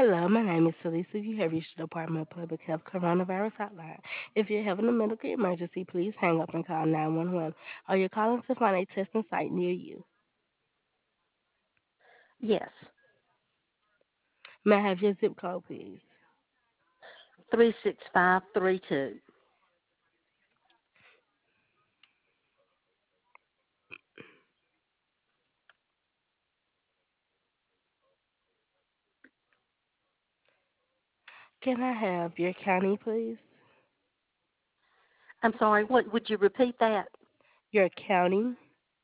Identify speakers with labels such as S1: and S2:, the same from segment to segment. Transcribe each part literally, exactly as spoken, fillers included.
S1: Hello, my name is Felisa. You have reached the Department of Public Health Coronavirus Hotline. If you're having a medical emergency, please hang up and call nine one one, or you're calling to find a testing site near you.
S2: Yes,
S1: May I have your zip code, please?
S2: three six five three two.
S1: Can I have your county, please?
S2: I'm sorry, what would you repeat that?
S1: Your county.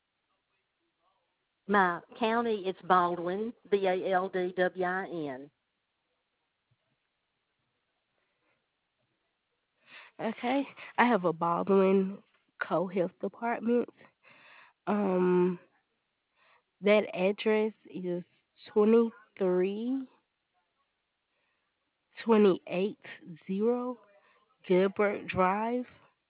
S2: My county, it's Baldwin, B A L D W I N.
S1: Okay. I have a Baldwin Co Health Department. Um, that address is twenty-three twenty-eight zero Gilbert Drive.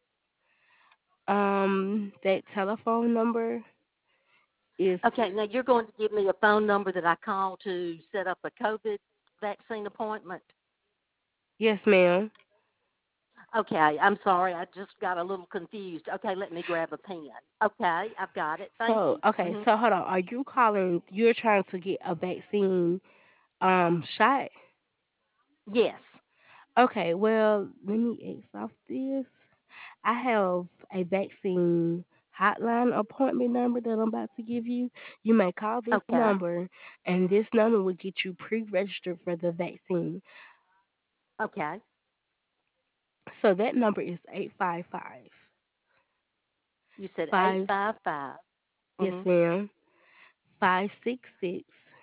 S1: Um, that telephone number is
S2: Okay, now you're going to give me a phone number that I call to set up a COVID vaccine appointment.
S1: yes, ma'am.
S2: Okay, I'm sorry, I just got a little confused. Okay, let me grab a pen. Okay, I've got it. Thank
S1: So,
S2: you.
S1: okay,
S2: Hmm.
S1: so hold on. Are you calling? You're trying to get a vaccine um shot?
S2: Yes.
S1: Okay, well, let me ask off this. I have a vaccine hotline appointment number that I'm about to give you. You may call this
S2: Okay.
S1: number, and this number will get you pre-registered for the vaccine.
S2: Okay.
S1: So that number is eight five five
S2: You said eight
S1: five.
S2: five five.
S1: Yes,
S2: Mhm.
S1: ma'am. Five six six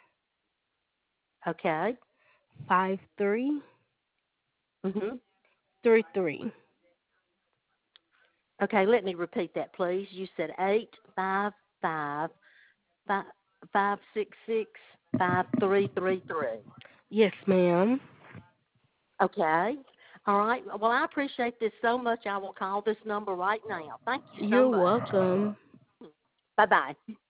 S2: Okay.
S1: five three
S2: Mhm.
S1: three three.
S2: Okay, let me repeat that, please. You said eight five five five five six six five three three three.
S1: Yes, ma'am.
S2: Okay. All right. Well, I appreciate this so much. I will call this number right now. Thank you so
S1: You're
S2: much.
S1: welcome.
S2: Bye bye.